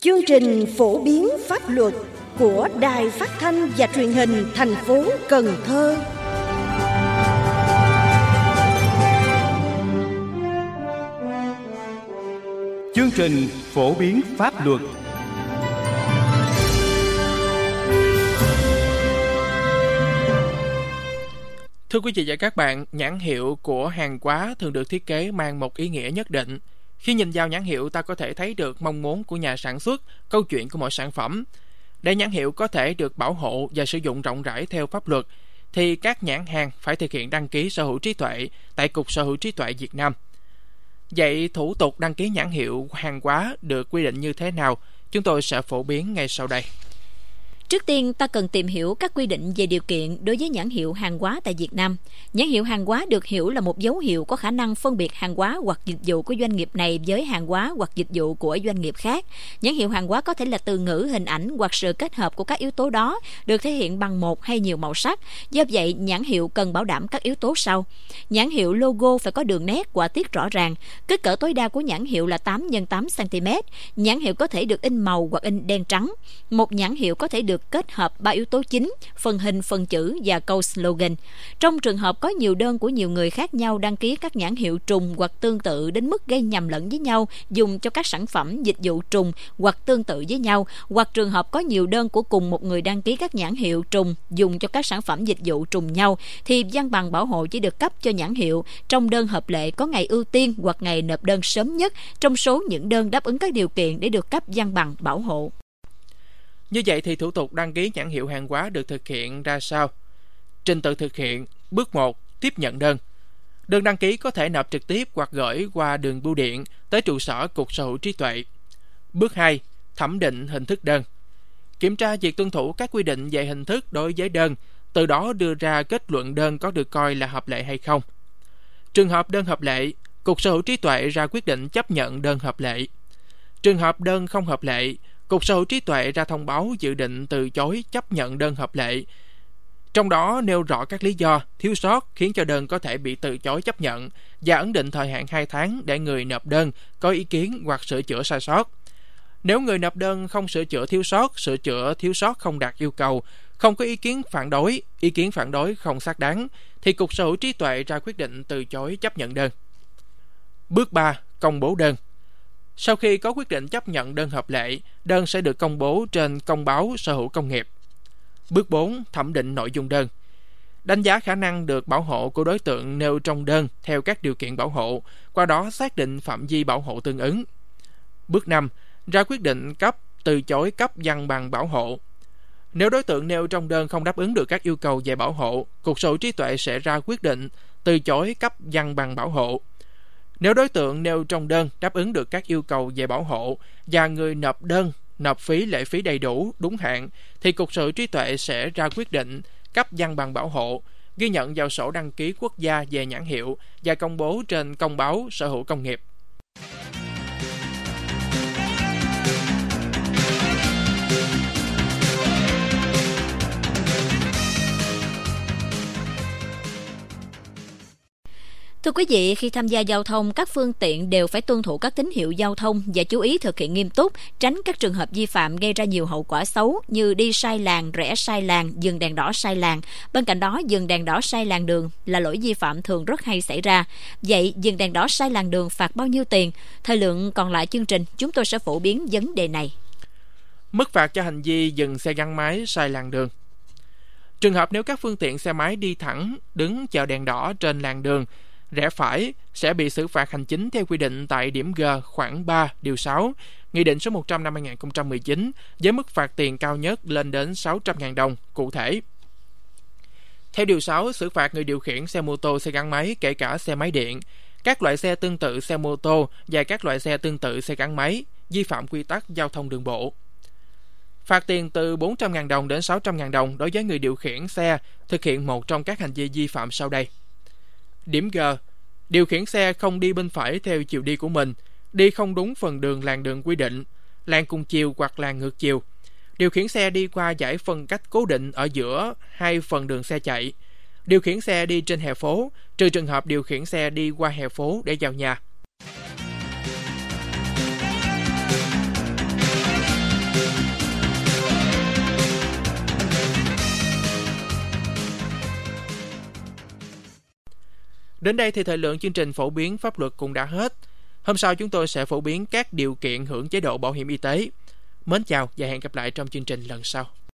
Chương trình phổ biến pháp luật của Đài Phát thanh và Truyền hình thành phố Cần Thơ. Chương trình phổ biến pháp luật. Thưa quý vị và các bạn, nhãn hiệu của hàng hóa thường được thiết kế mang một ý nghĩa nhất định. Khi nhìn vào nhãn hiệu, ta có thể thấy được mong muốn của nhà sản xuất, câu chuyện của mỗi sản phẩm. Để nhãn hiệu có thể được bảo hộ và sử dụng rộng rãi theo pháp luật, thì các nhãn hàng phải thực hiện đăng ký sở hữu trí tuệ tại Cục Sở hữu trí tuệ Việt Nam. Vậy thủ tục đăng ký nhãn hiệu hàng hóa được quy định như thế nào? Chúng tôi sẽ phổ biến ngay sau đây. Trước tiên, ta cần tìm hiểu các quy định về điều kiện đối với nhãn hiệu hàng hóa tại Việt Nam. Nhãn hiệu hàng hóa được hiểu là một dấu hiệu có khả năng phân biệt hàng hóa hoặc dịch vụ của doanh nghiệp này với hàng hóa hoặc dịch vụ của doanh nghiệp khác. Nhãn hiệu hàng hóa có thể là từ ngữ, hình ảnh hoặc sự kết hợp của các yếu tố đó, được thể hiện bằng một hay nhiều màu sắc. Do vậy, nhãn hiệu cần bảo đảm các yếu tố sau. Nhãn hiệu logo phải có đường nét, họa tiết rõ ràng. Kích cỡ tối đa của nhãn hiệu là 8 x 8 cm. Nhãn hiệu có thể được in màu hoặc in đen trắng. Một nhãn hiệu có thể được kết hợp 3 yếu tố chính: phần hình, phần chữ và câu slogan. Trong trường hợp có nhiều đơn của nhiều người khác nhau đăng ký các nhãn hiệu trùng hoặc tương tự đến mức gây nhầm lẫn với nhau dùng cho các sản phẩm dịch vụ trùng hoặc tương tự với nhau, hoặc trường hợp có nhiều đơn của cùng một người đăng ký các nhãn hiệu trùng dùng cho các sản phẩm dịch vụ trùng nhau, thì văn bằng bảo hộ chỉ được cấp cho nhãn hiệu trong đơn hợp lệ có ngày ưu tiên hoặc ngày nộp đơn sớm nhất trong số những đơn đáp ứng các điều kiện để được cấp văn bằng bảo hộ. Như vậy thì thủ tục đăng ký nhãn hiệu hàng hóa được thực hiện ra sao? Trình tự thực hiện: bước 1. Tiếp nhận đơn. Đơn đăng ký có thể nộp trực tiếp hoặc gửi qua đường bưu điện tới trụ sở Cục Sở hữu trí tuệ. Bước 2. Thẩm định hình thức đơn. Kiểm tra việc tuân thủ các quy định về hình thức đối với đơn, từ đó đưa ra kết luận đơn có được coi là hợp lệ hay không. Trường hợp đơn hợp lệ, Cục Sở hữu trí tuệ ra quyết định chấp nhận đơn hợp lệ. Trường hợp đơn không hợp lệ, Cục Sở hữu trí tuệ ra thông báo dự định từ chối chấp nhận đơn hợp lệ, trong đó nêu rõ các lý do thiếu sót khiến cho đơn có thể bị từ chối chấp nhận và ấn định thời hạn 2 tháng để người nộp đơn có ý kiến hoặc sửa chữa sai sót. Nếu người nộp đơn không sửa chữa thiếu sót không đạt yêu cầu, không có ý kiến phản đối không xác đáng, thì Cục Sở hữu trí tuệ ra quyết định từ chối chấp nhận đơn. Bước 3. Công bố đơn. Sau khi có quyết định chấp nhận đơn hợp lệ, đơn sẽ được công bố trên công báo Sở hữu công nghiệp. Bước 4. Thẩm định nội dung đơn. Đánh giá khả năng được bảo hộ của đối tượng nêu trong đơn theo các điều kiện bảo hộ, qua đó xác định phạm vi bảo hộ tương ứng. Bước 5. Ra quyết định cấp, từ chối cấp văn bằng bảo hộ. Nếu đối tượng nêu trong đơn không đáp ứng được các yêu cầu về bảo hộ, Cục Sở hữu trí tuệ sẽ ra quyết định từ chối cấp văn bằng bảo hộ. Nếu đối tượng nêu trong đơn đáp ứng được các yêu cầu về bảo hộ và người nộp đơn nộp phí lệ phí đầy đủ, đúng hạn, thì Cục Sở hữu trí tuệ sẽ ra quyết định cấp văn bằng bảo hộ, ghi nhận vào sổ đăng ký quốc gia về nhãn hiệu và công bố trên công báo Sở hữu công nghiệp. Thưa quý vị, khi tham gia giao thông, các phương tiện đều phải tuân thủ các tín hiệu giao thông và chú ý thực hiện nghiêm túc, tránh các trường hợp vi phạm gây ra nhiều hậu quả xấu như đi sai làn, rẽ sai làn, dừng đèn đỏ sai làn. Bên cạnh đó, dừng đèn đỏ sai làn đường là lỗi vi phạm thường rất hay xảy ra. Vậy, dừng đèn đỏ sai làn đường phạt bao nhiêu tiền? Thời lượng còn lại chương trình, chúng tôi sẽ phổ biến vấn đề này. Mức phạt cho hành vi dừng xe gắn máy sai làn đường. Trường hợp nếu các phương tiện xe máy đi thẳng, đứng chờ đèn đỏ trên làn đường, rẽ phải sẽ bị xử phạt hành chính theo quy định tại điểm G khoản 3 điều 6 Nghị định số 100 năm 2019 với mức phạt tiền cao nhất lên đến 600.000 đồng cụ thể. Theo điều 6, xử phạt người điều khiển xe mô tô, xe gắn máy kể cả xe máy điện, các loại xe tương tự xe mô tô và các loại xe tương tự xe gắn máy vi phạm quy tắc giao thông đường bộ. Phạt tiền từ 400.000 đồng đến 600.000 đồng đối với người điều khiển xe thực hiện một trong các hành vi vi phạm sau đây. Điểm G. Điều khiển xe không đi bên phải theo chiều đi của mình, đi không đúng phần đường làn đường quy định, làn cùng chiều hoặc làn ngược chiều. Điều khiển xe đi qua dải phân cách cố định ở giữa hai phần đường xe chạy. Điều khiển xe đi trên hè phố, trừ trường hợp điều khiển xe đi qua hè phố để vào nhà. Đến đây thì thời lượng chương trình phổ biến pháp luật cũng đã hết. Hôm sau chúng tôi sẽ phổ biến các điều kiện hưởng chế độ bảo hiểm y tế. Mến chào và hẹn gặp lại trong chương trình lần sau.